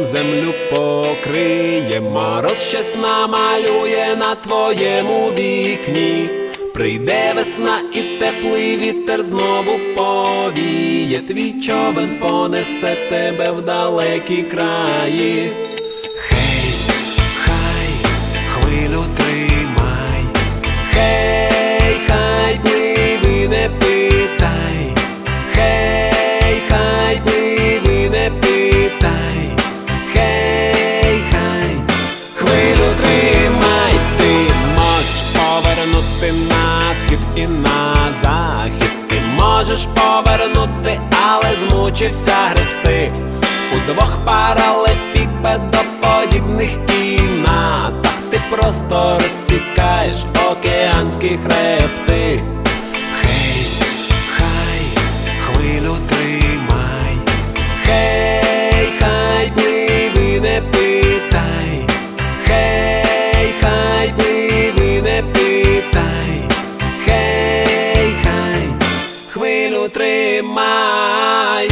дощем землю покриє, мороз щось намалює на твоєму вікні. Прийде весна і теплий вітер знову повіє, твій човен понесе тебе в далекі краї. Хей, хай, хвилю тримай, хей, хай, пливи, не питай, хей, хай, пливи, не питай, хей, хай, хвилю тримай. Ти можеш повернути на схід і на захід, ти можеш повернути, але змучився гребсти у двох паралелепіпедоподібних кімнатах. Ти просто розсікаєш океанські хребти. Хей, хай, хвилю тримай, хей, хай, пливи, не питай, хей, хай, пливи, не питай, хей, хай, хвилю тримай.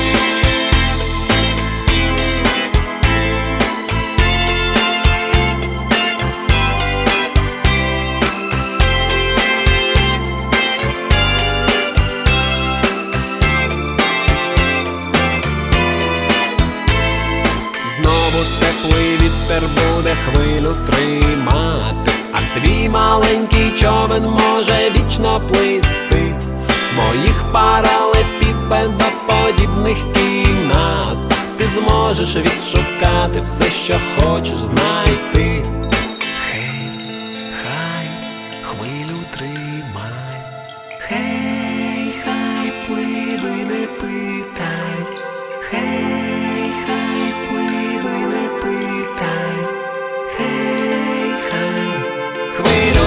Знову теплий вітер буде хвилю тримати, а твій маленький човен може вічно плисти в своїх паралелепіпедоподібних кімнатах. Ти зможеш відшукати все, що хочеш знайти. Хей, хай, хвилю тримай, хей, хай, пливи, не питай, хей, хай, пливи, не питай, хей, хай, хвилю